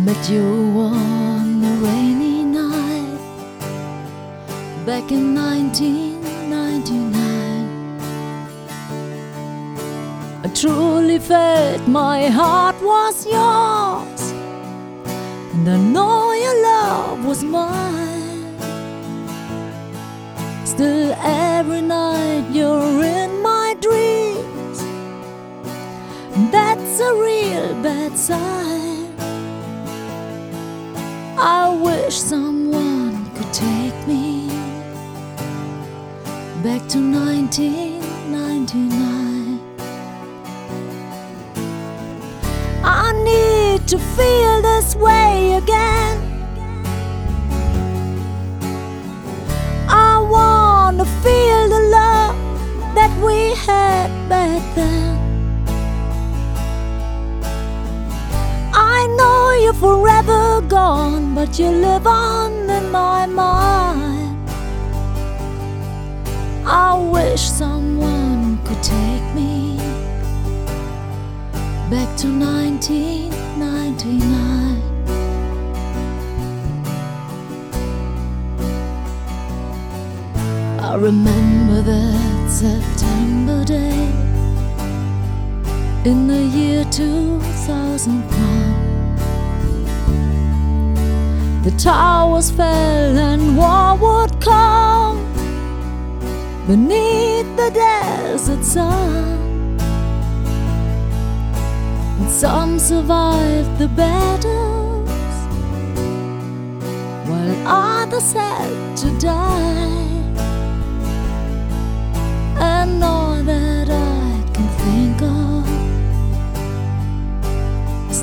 Met you on a rainy night back in 1999. I truly felt my heart was yours, and I know your love was mine. Still every night you're in my dreams, and that's a real bad sign. I wish someone could take me back to 1999. I need to feel this way again. I wanna feel the love that we had back then. I know you're forever gone, but you live on in my mind. I wish someone could take me back to 1999. I remember that September day in the year 2001. The towers fell and war would come beneath the desert sun. And some survived the battles, while others had to die. And all that I can think of is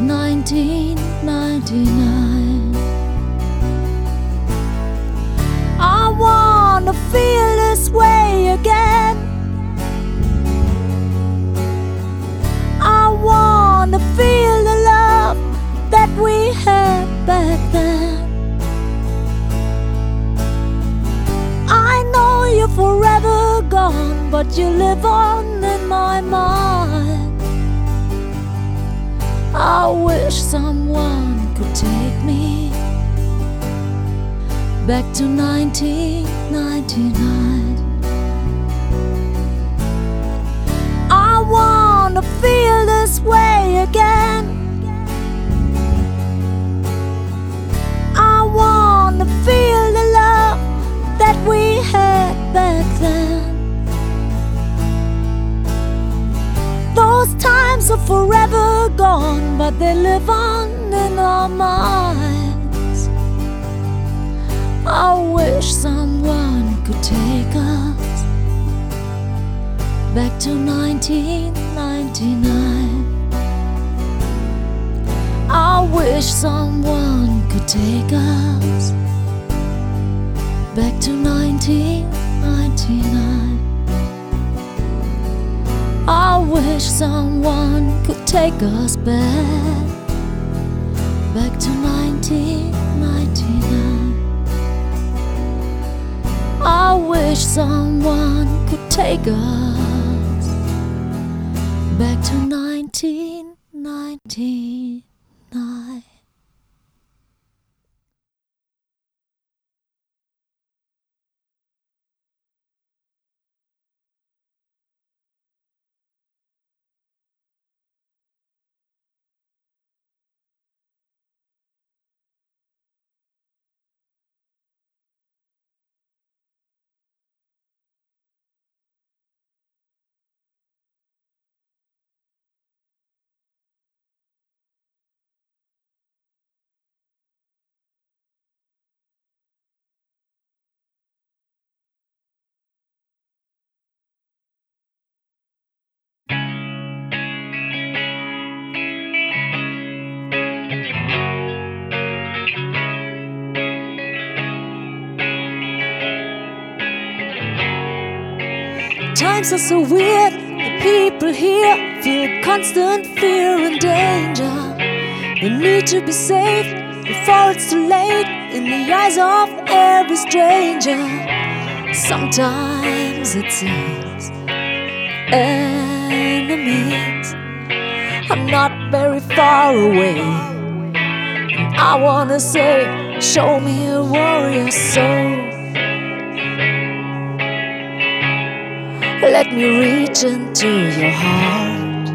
1999. I wanna feel this way again. I wanna feel the love that we had back then. I know you're forever gone, but you live on in my mind. I wish someone could take me back to 1999. I wanna feel this way again. I wanna feel the love that we had back then. Those times are forever gone, but they live on in our minds. I wish someone could take us back to 1999. I wish someone could take us back to 1999. I wish someone could take us back to 1999. I wish someone could take us back to 1999. Times are so weird, the people here feel constant fear and danger. They need to be saved before it's too late in the eyes of every stranger. Sometimes it seems enemies are not very far away. I wanna say, show me a warrior soul. Let me reach into your heart.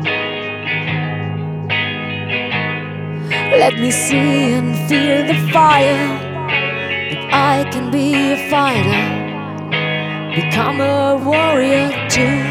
Let me see and feel the fire, that I can be a fighter, become a warrior too.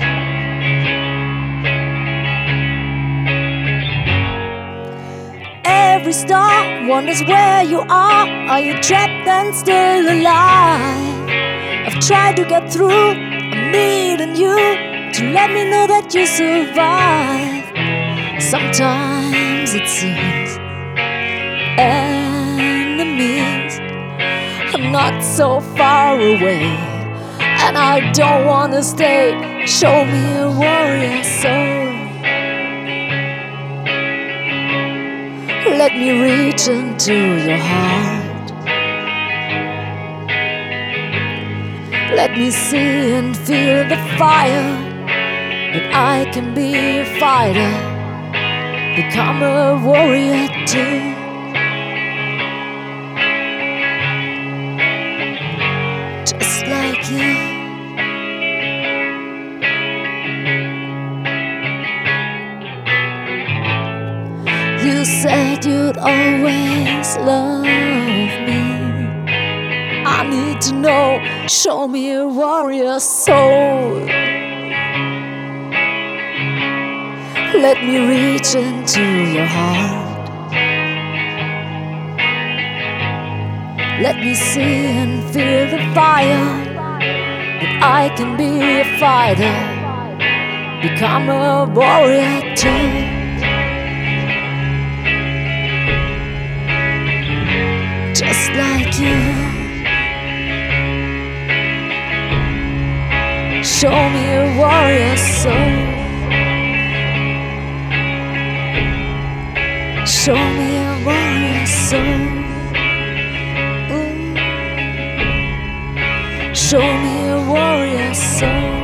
Every star wonders where you are. Are you trapped and still alive? I've tried to get through. I'm needing you to let me know that you survive. Sometimes it seems enemies are not so far away, and I don't wanna stay. Show me a warrior soul. Let me reach into your heart. Let me see and feel the fire, that I can be a fighter, become a warrior too. Just like you. You said you'd always love me. I need to know, show me a warrior soul. Let me reach into your heart. Let me see and feel the fire, that I can be a fighter, become a warrior too. Just like you. Show me a warrior soul. Show me a warrior soul. Show me a warrior soul.